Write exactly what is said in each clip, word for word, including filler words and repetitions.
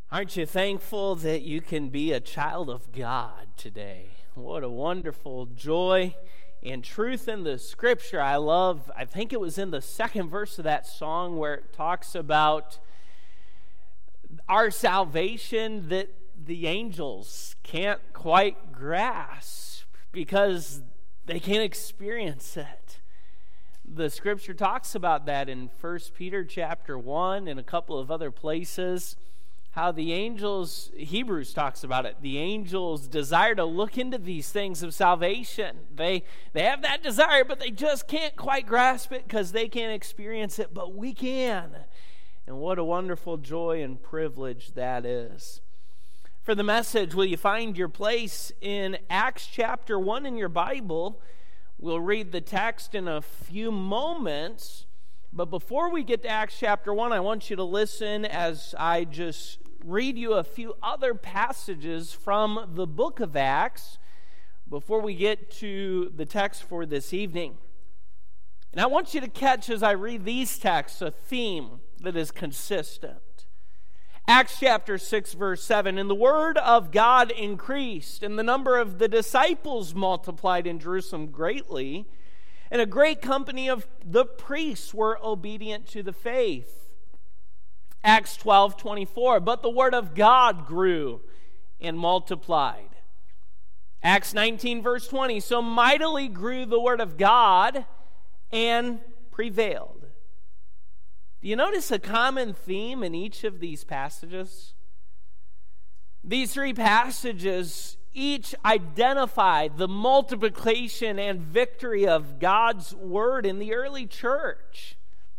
Aren't you thankful that you can be a child of God today? What a wonderful joy and truth in the Scripture. I love, I think it was in the second verse of that song where it talks about our salvation that the angels can't quite grasp because they can't experience it. The Scripture talks about that in First Peter chapter one and a couple of other places. How the angels, Hebrews talks about it, the angels desire to look into these things of salvation. They they have that desire, but they just can't quite grasp it because they can't experience it, but we can. And what a wonderful joy and privilege that is. For the message, will you find your place in Acts chapter one in your Bible? We'll read the text in a few moments, but before we get to Acts chapter one, I want you to listen as I just read you a few other passages from the book of Acts before we get to the text for this evening. And I want you to catch, as I read these texts, a theme that is consistent. Acts chapter six, verse seven, "And the word of God increased, and the number of the disciples multiplied in Jerusalem greatly, and a great company of the priests were obedient to the faith." Acts twelve, twenty-four, "But the word of God grew and multiplied." Acts nineteen, verse twenty, "So mightily grew the word of God and prevailed." Do you notice a common theme in each of these passages? These three passages each identify the multiplication and victory of God's word in the early church.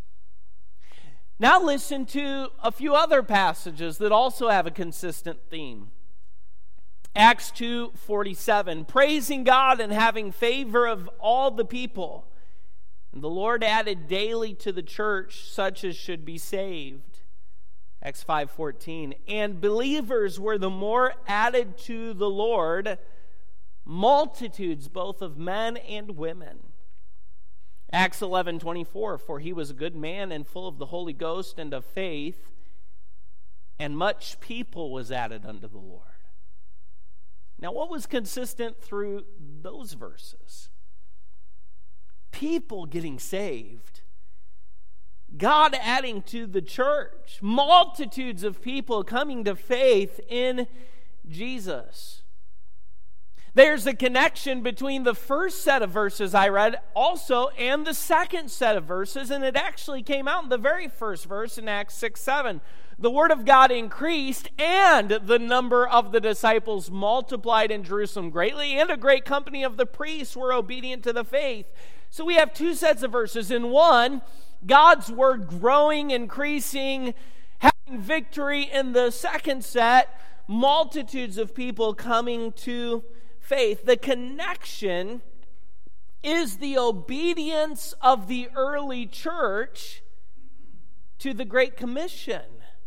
Now listen to a few other passages that also have a consistent theme. Acts two forty-seven, "Praising God and having favor of all the people. And the Lord added daily to the church such as should be saved." Acts five fourteen, "And believers were the more added to the Lord, multitudes both of men and women." Acts eleven twenty-four, "For he was a good man and full of the Holy Ghost and of faith, and much people was added unto the Lord." Now, what was consistent through those verses? People getting saved. God adding to the church. Multitudes of people coming to faith in Jesus. There's a connection between the first set of verses I read also and the second set of verses, and it actually came out in the very first verse in Acts six seven. "The word of God increased, and the number of the disciples multiplied in Jerusalem greatly, and a great company of the priests were obedient to the faith." So we have two sets of verses. In one, God's word growing, increasing, having victory. In the second set, multitudes of people coming to faith. The connection is the obedience of the early church to the Great Commission.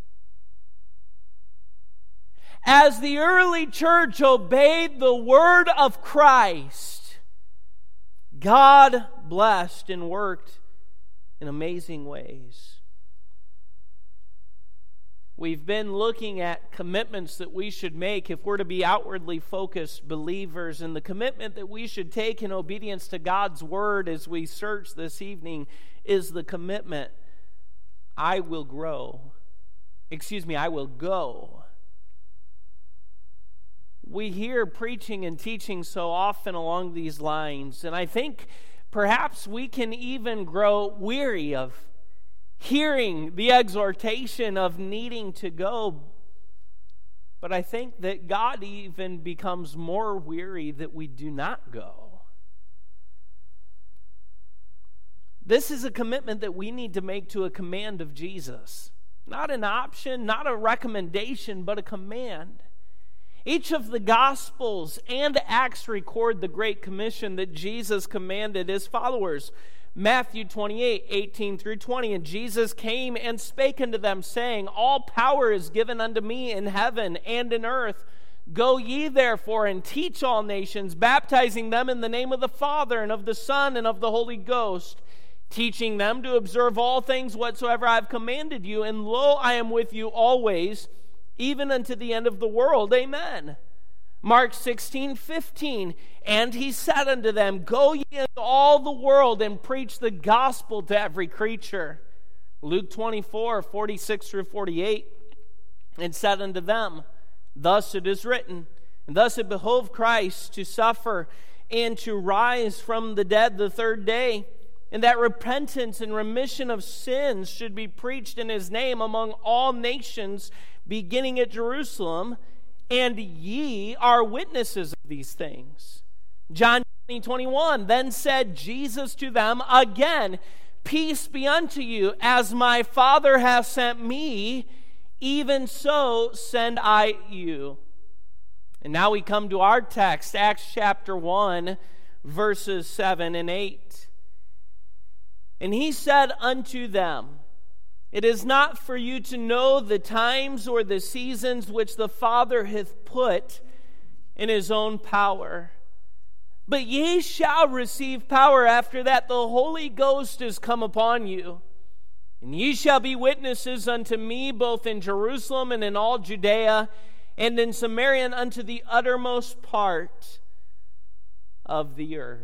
As the early church obeyed the word of Christ, God blessed and worked in amazing ways. We've been looking at commitments that we should make if we're to be outwardly focused believers, and the commitment that we should take in obedience to God's word as we search this evening is the commitment, I will grow. Excuse me, I will go. We hear preaching and teaching so often along these lines, and I think perhaps we can even grow weary of hearing the exhortation of needing to go. But I think that God even becomes more weary that we do not go. This is a commitment that we need to make to a command of Jesus. Not an option, not a recommendation, but a command. Each of the Gospels and Acts record the Great Commission that Jesus commanded his followers. Matthew twenty-eight, eighteen through twenty, "And Jesus came and spake unto them, saying, All power is given unto me in heaven and in earth. Go ye therefore and teach all nations, baptizing them in the name of the Father and of the Son and of the Holy Ghost, teaching them to observe all things whatsoever I have commanded you. And lo, I am with you always, even unto the end of the world. Amen. Mark sixteen fifteen, and he said unto them, Go ye into all the world and preach the gospel to every creature. Luke twenty-four forty-six through forty-eight, and said unto them, Thus it is written, and thus it behoved Christ to suffer and to rise from the dead the third day, and that repentance and remission of sins should be preached in his name among all nations, beginning at Jerusalem. And ye are witnesses of these things. John twenty, twenty-one, then said Jesus to them again, Peace be unto you, as my Father hath sent me, even so send I you. And now we come to our text, Acts chapter one, verses seven and eight. And he said unto them, It is not for you to know the times or the seasons which the Father hath put in his own power. But ye shall receive power after that the Holy Ghost is come upon you. And ye shall be witnesses unto me both in Jerusalem and in all Judea and in Samaria and unto the uttermost part of the earth.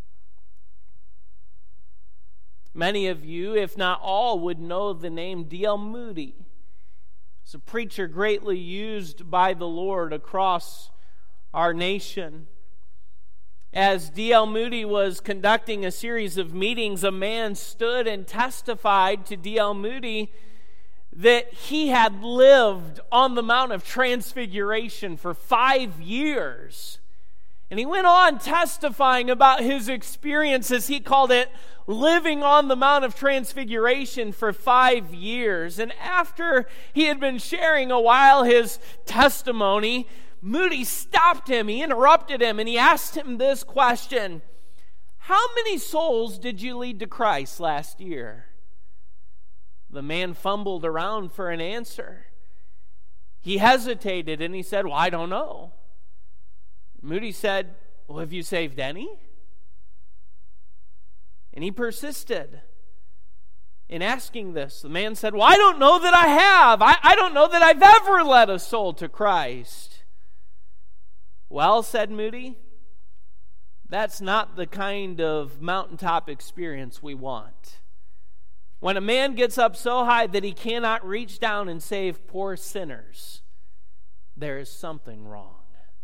Many of you, if not all, would know the name D L Moody. He's a preacher greatly used by the Lord across our nation. As D L Moody was conducting a series of meetings, a man stood and testified to D L Moody that he had lived on the Mount of Transfiguration for five years. And he went on testifying about his experience, as he called it, living on the Mount of Transfiguration for five years. And after he had been sharing a while his testimony, Moody stopped him, he interrupted him, and he asked him this question: How many souls did you lead to Christ last year? The man fumbled around for an answer. He hesitated and he said, Well, I don't know. Moody said, Well, have you saved any? And he persisted in asking this. The man said, Well, I don't know that I have. I, I don't know that I've ever led a soul to Christ. Well, said Moody, that's not the kind of mountaintop experience we want. When a man gets up so high that he cannot reach down and save poor sinners, there is something wrong.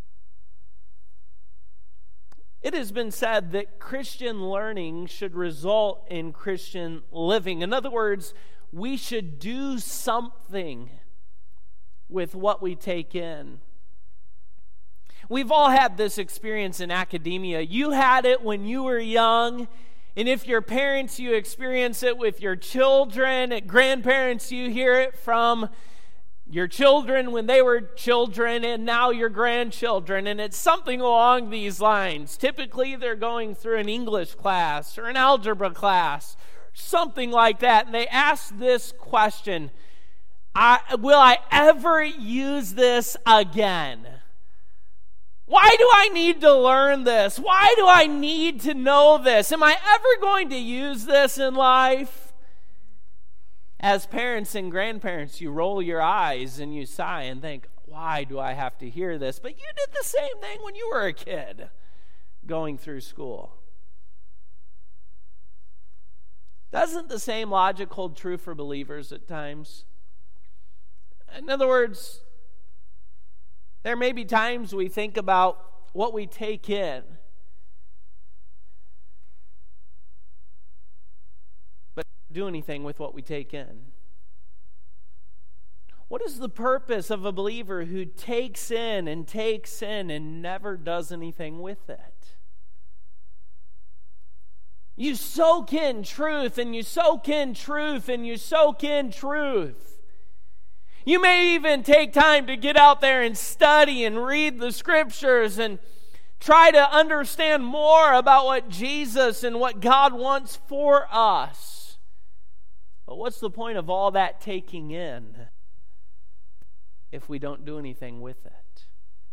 It has been said that Christian learning should result in Christian living. In other words, we should do something with what we take in. We've all had this experience in academia. You had it when you were young, and if you're parents, you experience it with your children. And grandparents, you hear it from your children when they were children, and now your grandchildren. And it's something along these lines. Typically, they're going through an English class or an algebra class, something like that. And they ask this question, I, will I ever use this again? Why do I need to learn this? Why do I need to know this? Am I ever going to use this in life? As parents and grandparents, you roll your eyes and you sigh and think, why do I have to hear this? But you did the same thing when you were a kid going through school. Doesn't the same logic hold true for believers at times? In other words, there may be times we think about what we take in, but don't do anything with what we take in. What is the purpose of a believer who takes in and takes in and never does anything with it? You soak in truth and you soak in truth and you soak in truth. You may even take time to get out there and study and read the scriptures and try to understand more about what Jesus and what God wants for us. But what's the point of all that taking in if we don't do anything with it?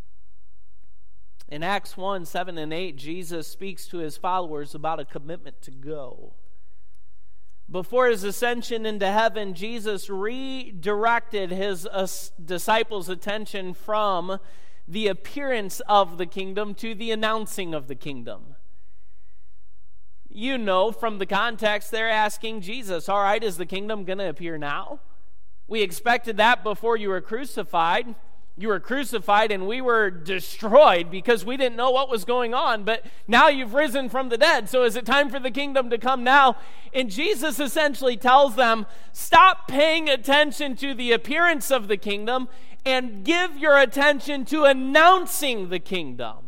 In Acts one, seven and eight, Jesus speaks to his followers about a commitment to go. Before his ascension into heaven, Jesus redirected his uh, disciples' attention from the appearance of the kingdom to the announcing of the kingdom. You know from the context, they're asking Jesus, all right, is the kingdom going to appear now? We expected that before you were crucified. You were crucified and we were destroyed because we didn't know what was going on. But now you've risen from the dead. So is it time for the kingdom to come now? And Jesus essentially tells them, stop paying attention to the appearance of the kingdom and give your attention to announcing the kingdom.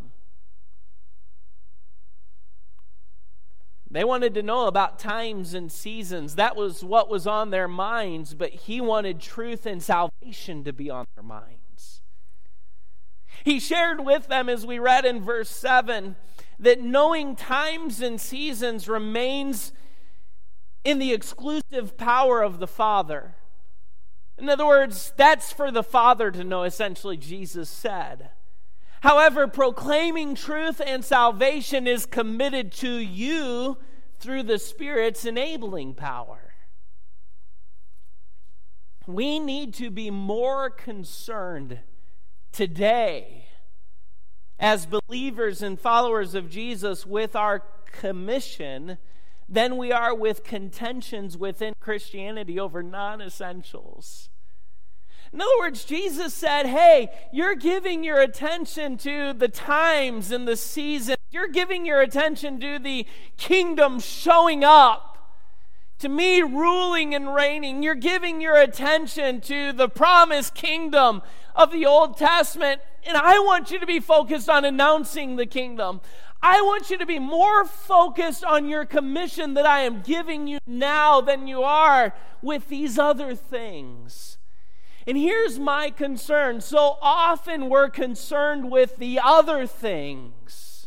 They wanted to know about times and seasons. That was what was on their minds. But he wanted truth and salvation to be on their minds. He shared with them, as we read in verse seven, that knowing times and seasons remains in the exclusive power of the Father. In other words, that's for the Father to know, essentially, Jesus said. However, proclaiming truth and salvation is committed to you through the Spirit's enabling power. We need to be more concerned today, as believers and followers of Jesus, with our commission than we are with contentions within Christianity over non-essentials. In other words, Jesus said, hey, you're giving your attention to the times and the seasons. You're giving your attention to the kingdom showing up, to me ruling and reigning. You're giving your attention to the promised kingdom of the Old Testament, and I want you to be focused on announcing the kingdom. I want you to be more focused on your commission that I am giving you now than you are with these other things. And here's my concern. So often we're concerned with the other things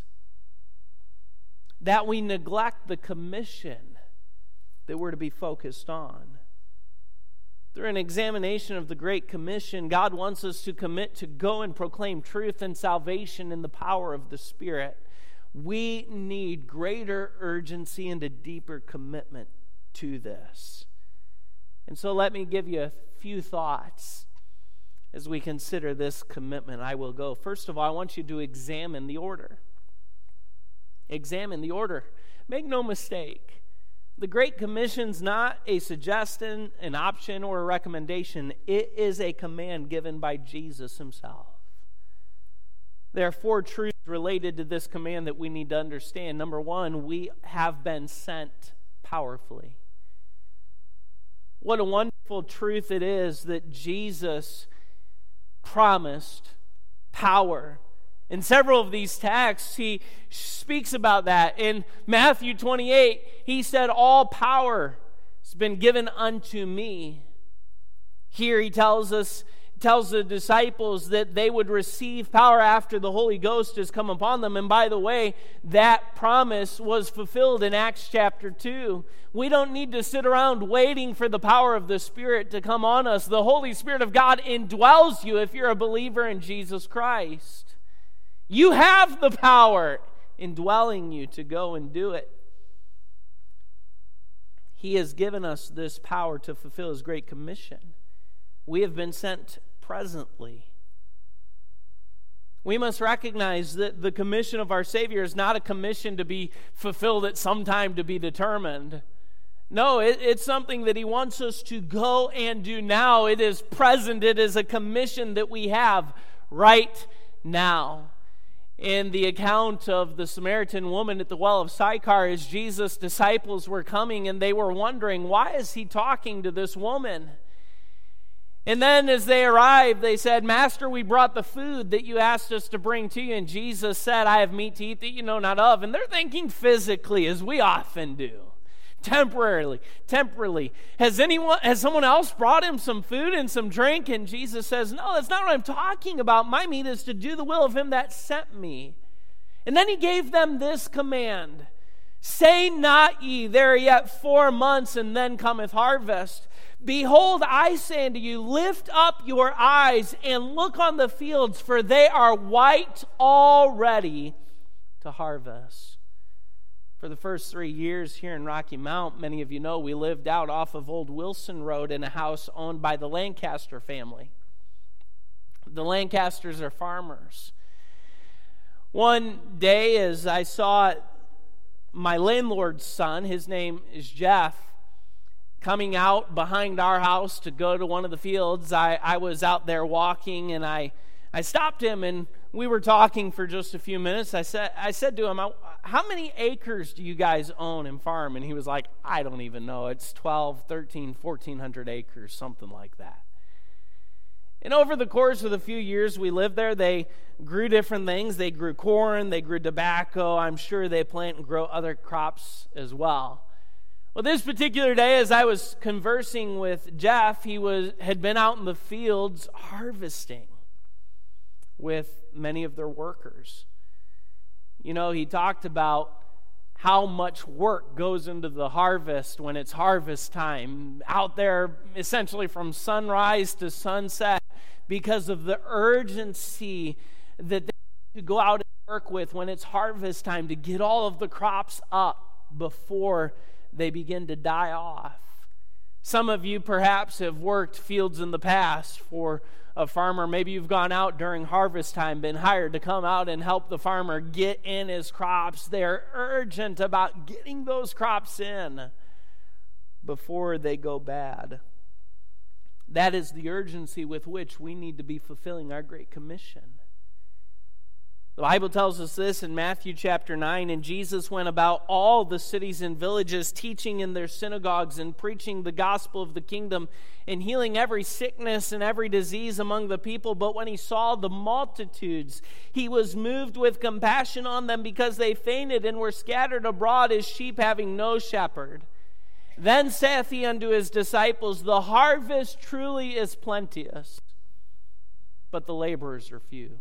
that we neglect the commission that we're to be focused on. Through an examination of the Great Commission, God wants us to commit to go and proclaim truth and salvation in the power of the Spirit. We need greater urgency and a deeper commitment to this. And so let me give you a few thoughts as we consider this commitment. I will go. First of all, I want you to examine the order. Examine the order. Make no mistake. The Great Commission's not a suggestion, an option, or a recommendation. It is a command given by Jesus himself. There are four truths related to this command that we need to understand. Number one, we have been sent powerfully. What a wonderful truth it is that Jesus promised power. In several of these texts, he speaks about that. In Matthew twenty-eight, he said, all power has been given unto me. Here he tells us, tells the disciples that they would receive power after the Holy Ghost has come upon them. And by the way, that promise was fulfilled in Acts chapter two. We don't need to sit around waiting for the power of the Spirit to come on us. The Holy Spirit of God indwells you if you're a believer in Jesus Christ. You have the power indwelling you to go and do it. He has given us this power to fulfill His Great Commission. We have been sent presently. We must recognize that the commission of our Savior is not a commission to be fulfilled at some time to be determined. No, it, it's something that He wants us to go and do now. It is present. It is a commission that we have right now. In the account of the Samaritan woman at the well of Sychar, as Jesus' disciples were coming and they were wondering, why is He talking to this woman? And then as they arrived, they said, Master, we brought the food that you asked us to bring to you. And Jesus said, I have meat to eat that you know not of. And they're thinking physically, as we often do. Temporarily, temporarily. Has anyone, has someone else brought him some food and some drink? And Jesus says, no, that's not what I'm talking about. My meat is to do the will of Him that sent me. And then He gave them this command. Say not ye, there are yet four months, and then cometh harvest. Behold, I say unto you, lift up your eyes and look on the fields, for they are white already to harvest. For the first three years here in Rocky Mount, many of you know, we lived out off of Old Wilson Road in a house owned by the Lancaster family. The Lancasters are farmers. One day as I saw my landlord's son, his name is Jeff, coming out behind our house to go to one of the fields, I, I was out there walking, and I, I stopped him, and we were talking for just a few minutes. I said, I said to him, how many acres do you guys own and farm? And he was like, I don't even know. It's twelve, thirteen, fourteen hundred acres, something like that. And over the course of the few years we lived there, they grew different things. They grew corn, they grew tobacco. I'm sure they plant and grow other crops as well. Well, this particular day, as I was conversing with Jeff, he was had been out in the fields harvesting with many of their workers. You know, he talked about how much work goes into the harvest when it's harvest time, out there essentially from sunrise to sunset, because of the urgency that they have to go out and work with when it's harvest time to get all of the crops up before they begin to die off. Some of you perhaps have worked fields in the past for a farmer. Maybe you've gone out during harvest time, been hired to come out and help the farmer get in his crops. They're urgent about getting those crops in before they go bad. That is the urgency with which we need to be fulfilling our Great Commission. The Bible tells us this in Matthew chapter nine, and Jesus went about all the cities and villages, teaching in their synagogues and preaching the gospel of the kingdom and healing every sickness and every disease among the people. But when he saw the multitudes, he was moved with compassion on them, because they fainted and were scattered abroad as sheep having no shepherd. Then saith he unto his disciples, the harvest truly is plenteous, but the laborers are few.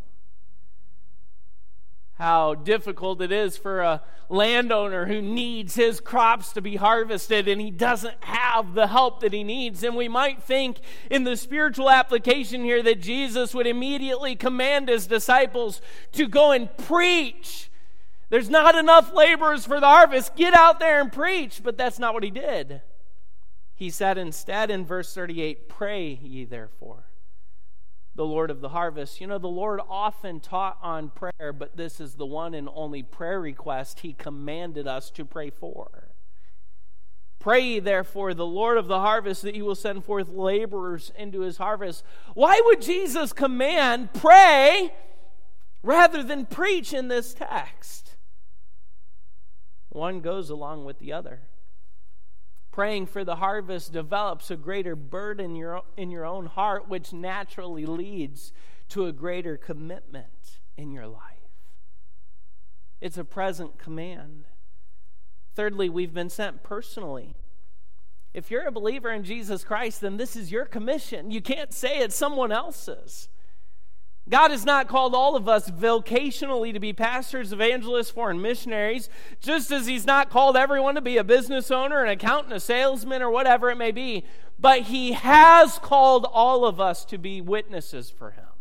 How difficult it is for a landowner who needs his crops to be harvested and he doesn't have the help that he needs. And we might think in the spiritual application here that Jesus would immediately command his disciples to go and preach. There's not enough laborers for the harvest. Get out there and preach. But that's not what he did. He said instead in verse thirty-eight, pray ye therefore the Lord of the harvest. You know, the Lord often taught on prayer, but this is the one and only prayer request he commanded us to pray for. Pray ye therefore the Lord of the harvest that he will send forth laborers into his harvest. Why would Jesus command pray rather than preach in this text? One goes along with the other. Praying for the harvest develops a greater burden in your, in your own heart, which naturally leads to a greater commitment in your life. It's a present command. Thirdly, we've been sent personally. If you're a believer in Jesus Christ, then this is your commission. You can't say it's someone else's. God has not called all of us vocationally to be pastors, evangelists, foreign missionaries, just as he's not called everyone to be a business owner, an accountant, a salesman, or whatever it may be. But he has called all of us to be witnesses for him.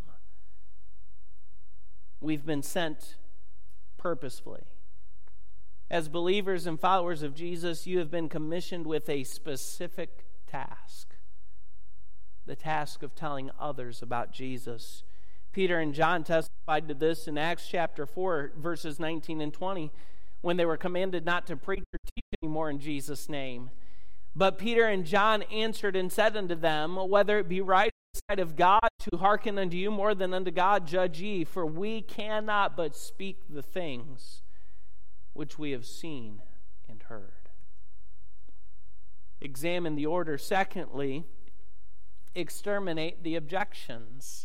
We've been sent purposefully. As believers and followers of Jesus, you have been commissioned with a specific task. The task of telling others about Jesus. Peter and John testified to this in Acts chapter four, verses nineteen and twenty, when they were commanded not to preach or teach anymore in Jesus' name. But Peter and John answered and said unto them, whether it be right in the sight of God to hearken unto you more than unto God, judge ye, for we cannot but speak the things which we have seen and heard. Examine the order. Secondly, exterminate the objections.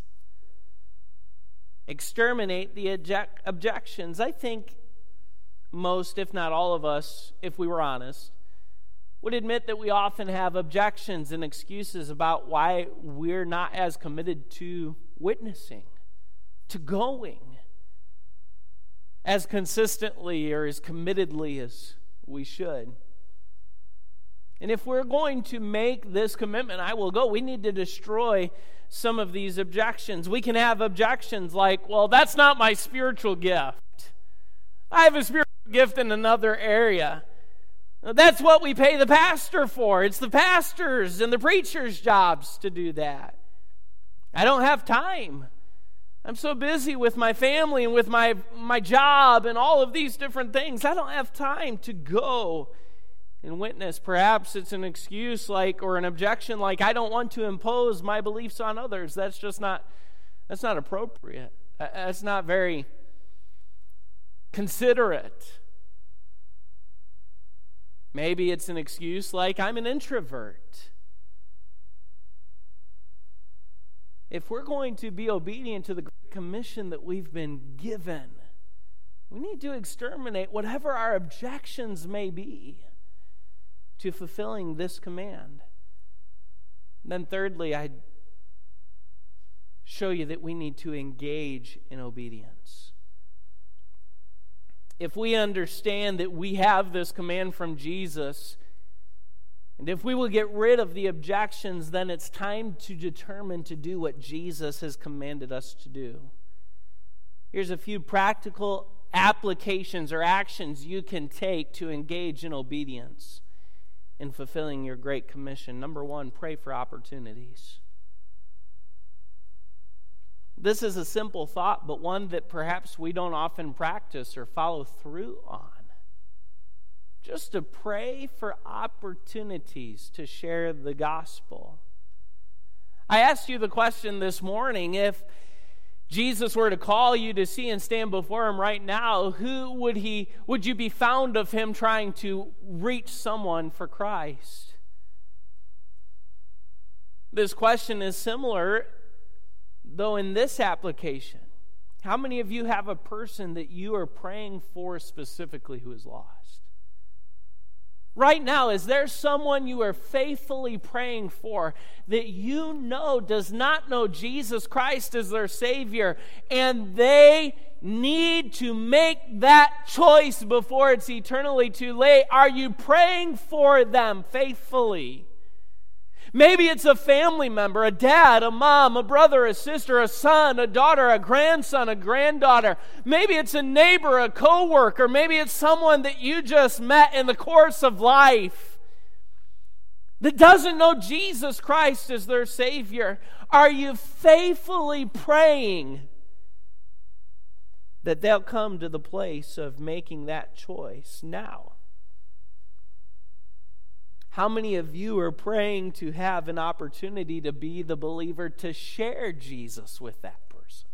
Exterminate the object- objections. I think most, if not all of us, if we were honest, would admit that we often have objections and excuses about why we're not as committed to witnessing, to going, as consistently or as committedly as we should. And if we're going to make this commitment, I will go, we need to destroy some of these objections. We can have objections like, well, that's not my spiritual gift. I have a spiritual gift in another area. That's what we pay the pastor for. It's the pastor's and the preacher's jobs to do that. I don't have time. I'm so busy with my family and with my, my job and all of these different things. I don't have time to go and witness. Perhaps it's an excuse like, or an objection like, I don't want to impose my beliefs on others. That's just not, that's not appropriate. That's not very considerate. Maybe it's an excuse like, I'm an introvert. If we're going to be obedient to the Great Commission that we've been given, we need to exterminate whatever our objections may be to fulfilling this command. And then thirdly, I'd show you that we need to engage in obedience. If we understand that we have this command from Jesus, and if we will get rid of the objections, then it's time to determine to do what Jesus has commanded us to do. Here's a few practical applications or actions you can take to engage in obedience in fulfilling your Great Commission. Number one, pray for opportunities. This is a simple thought, but one that perhaps we don't often practice or follow through on. Just to pray for opportunities to share the gospel. I asked you the question this morning, if Jesus were to call you to see and stand before him right now, who would he would you be found of him trying to reach someone for Christ? This question is similar, though, in this application. How many of you have a person that you are praying for specifically who is lost? Right now, is there someone you are faithfully praying for that you know does not know Jesus Christ as their Savior, and they need to make that choice before it's eternally too late? Are you praying for them faithfully? Maybe it's a family member, a dad, a mom, a brother, a sister, a son, a daughter, a grandson, a granddaughter. Maybe it's a neighbor, a coworker. Maybe it's someone that you just met in the course of life that doesn't know Jesus Christ as their Savior. Are you faithfully praying that they'll come to the place of making that choice now? How many of you are praying to have an opportunity to be the believer to share Jesus with that person?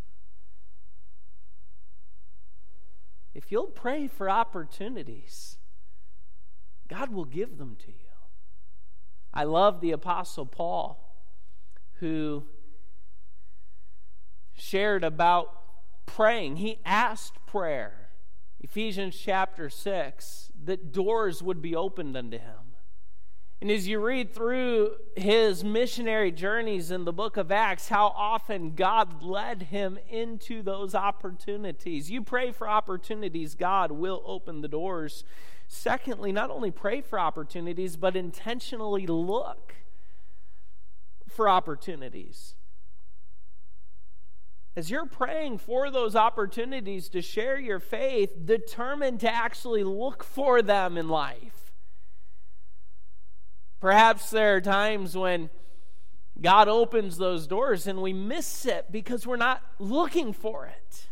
If you'll pray for opportunities, God will give them to you. I love the Apostle Paul, who shared about praying. He asked prayer, Ephesians chapter six, that doors would be opened unto him. And as you read through his missionary journeys in the book of Acts, how often God led him into those opportunities. You pray for opportunities, God will open the doors. Secondly, not only pray for opportunities, but intentionally look for opportunities. As you're praying for those opportunities to share your faith, determine to actually look for them in life. Perhaps there are times when God opens those doors and we miss it because we're not looking for it.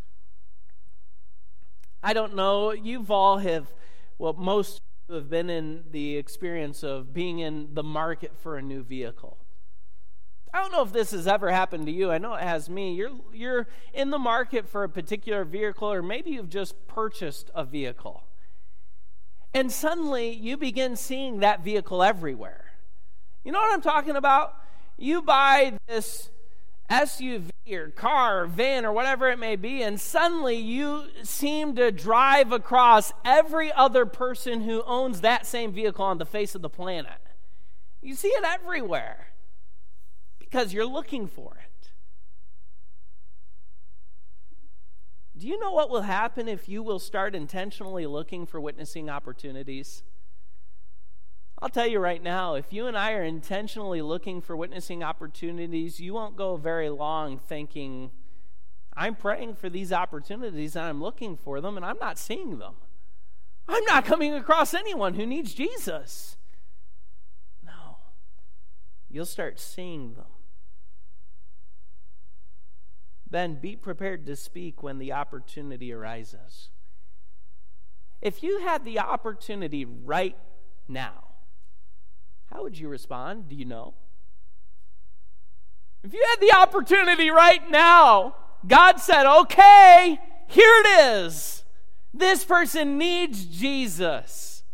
I don't know, you've all have, well, most have been in the experience of being in the market for a new vehicle. I don't know if this has ever happened to you. I know it has me. You're, you're in the market for a particular vehicle, or maybe you've just purchased a vehicle. And suddenly, you begin seeing that vehicle everywhere. You know what I'm talking about? You buy this S U V or car or van or whatever it may be, and suddenly you seem to drive across every other person who owns that same vehicle on the face of the planet. You see it everywhere because you're looking for it. Do you know what will happen if you will start intentionally looking for witnessing opportunities? I'll tell you right now, if you and I are intentionally looking for witnessing opportunities, you won't go very long thinking, I'm praying for these opportunities and I'm looking for them and I'm not seeing them. I'm not coming across anyone who needs Jesus. No. You'll start seeing them. Then be prepared to speak when the opportunity arises. If you had the opportunity right now, how would you respond? Do you know? If you had the opportunity right now, God said, okay, here it is. This person needs Jesus.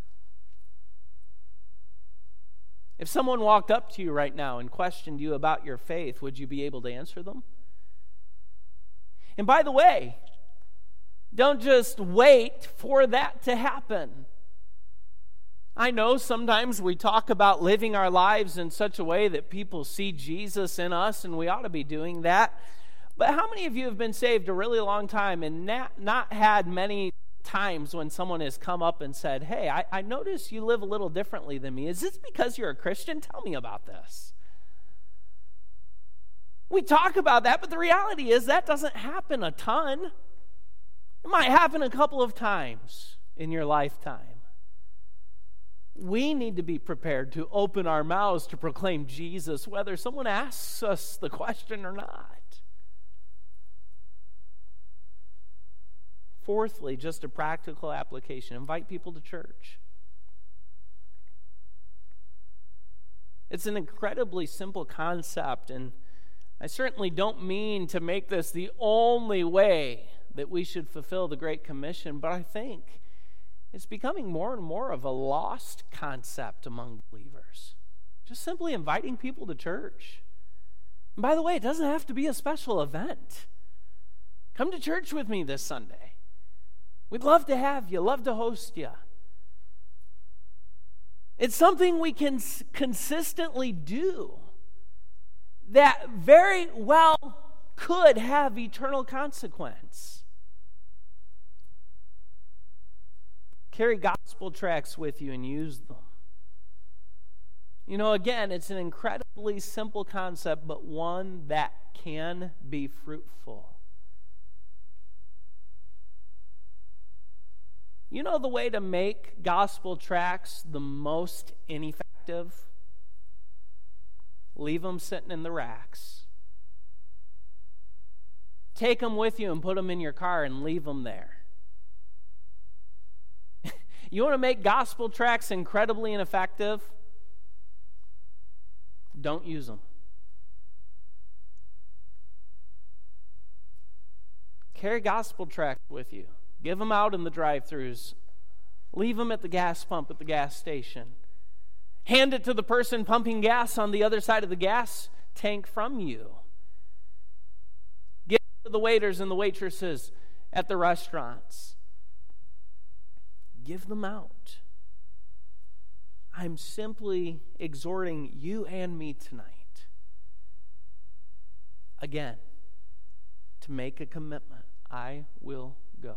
If someone walked up to you right now and questioned you about your faith, would you be able to answer them? And by the way, don't just wait for that to happen. I know sometimes we talk about living our lives in such a way that people see Jesus in us, and we ought to be doing that. But how many of you have been saved a really long time and not, not had many times when someone has come up and said, hey, I, I notice you live a little differently than me. Is this because you're a Christian? Tell me about this. We talk about that, but the reality is that doesn't happen a ton. It might happen a couple of times in your lifetime. We need to be prepared to open our mouths to proclaim Jesus, whether someone asks us the question or not. Fourthly, just a practical application. Invite people to church. It's an incredibly simple concept, and I certainly don't mean to make this the only way that we should fulfill the Great Commission, but I think it's becoming more and more of a lost concept among believers. Just simply inviting people to church. And by the way, it doesn't have to be a special event. Come to church with me this Sunday. We'd love to have you, love to host you. It's something we can consistently do that very well could have eternal consequence. Carry gospel tracts with you and use them. You know, again, it's an incredibly simple concept, but one that can be fruitful. You know the way to make gospel tracts the most ineffective? Leave them sitting in the racks. Take them with you and put them in your car and leave them there. You want to make gospel tracts incredibly ineffective? Don't use them. Carry gospel tracts with you. Give them out in the drive-thrus. Leave them at the gas pump at the gas station. Hand it to the person pumping gas on the other side of the gas tank from you. Give it to the waiters and the waitresses at the restaurants. Give them out. I'm simply exhorting you and me tonight, again, to make a commitment. I will go.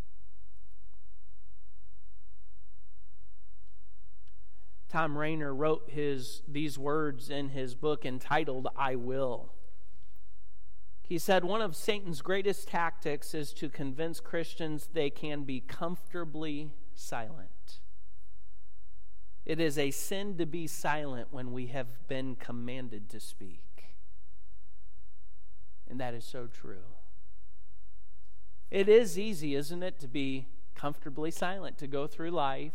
Tom Rainer wrote his these words in his book entitled, I Will. He said, one of Satan's greatest tactics is to convince Christians they can be comfortably silent. It is a sin to be silent when we have been commanded to speak. And that is so true. It is easy, isn't it, to be comfortably silent, to go through life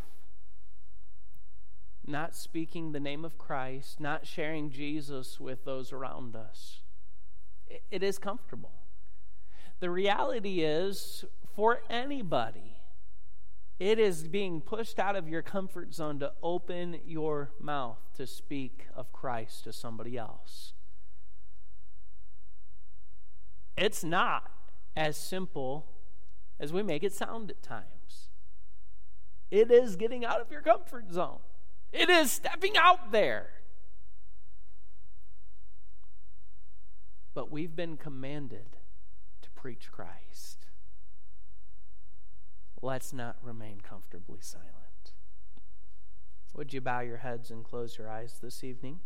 not speaking the name of Christ, not sharing Jesus with those around us. It is comfortable. The reality is, for anybody, it is being pushed out of your comfort zone to open your mouth to speak of Christ to somebody else. It's not as simple as we make it sound at times. It is getting out of your comfort zone. It is stepping out there. But we've been commanded to preach Christ. Let's not remain comfortably silent. Would you bow your heads and close your eyes this evening?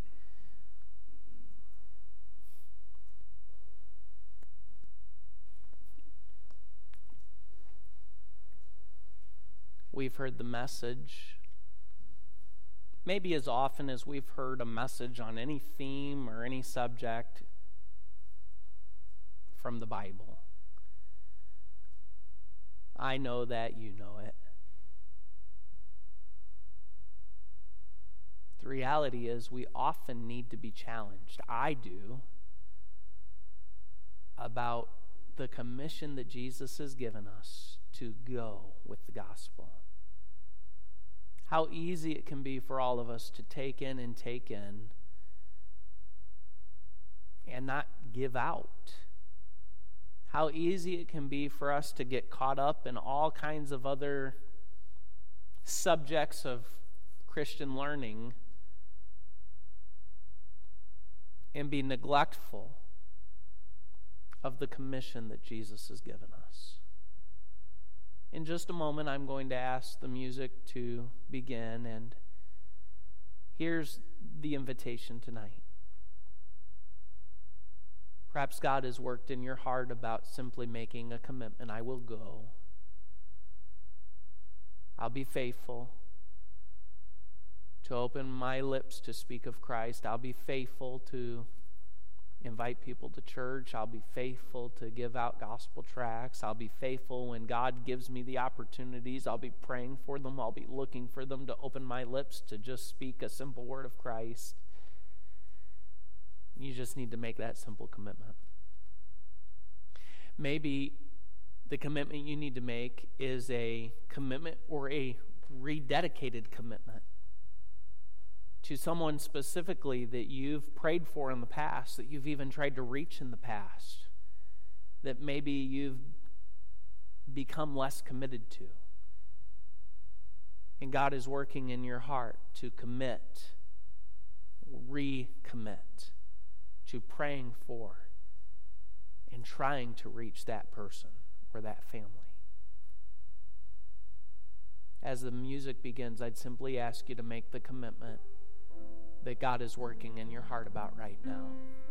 we've heard the message, maybe as often as we've heard a message on any theme or any subject from the Bible, I know that you know it. The reality is we often need to be challenged. I do. About the commission that Jesus has given us to go with the gospel. How easy it can be for all of us to take in and take in and not give out. How easy it can be for us to get caught up in all kinds of other subjects of Christian learning and be neglectful of the commission that Jesus has given us. In just a moment, I'm going to ask the music to begin, and here's the invitation tonight. Perhaps God has worked in your heart about simply making a commitment. I will go. I'll be faithful to open my lips to speak of Christ. I'll be faithful to invite people to church. I'll be faithful to give out gospel tracts. I'll be faithful when God gives me the opportunities. I'll be praying for them. I'll be looking for them to open my lips to just speak a simple word of Christ. You just need to make that simple commitment. Maybe the commitment you need to make is a commitment or a rededicated commitment to someone specifically that you've prayed for in the past, that you've even tried to reach in the past, that maybe you've become less committed to. And God is working in your heart to commit, recommit to praying for and trying to reach that person or that family. As the music begins, I'd simply ask you to make the commitment that God is working in your heart about right now.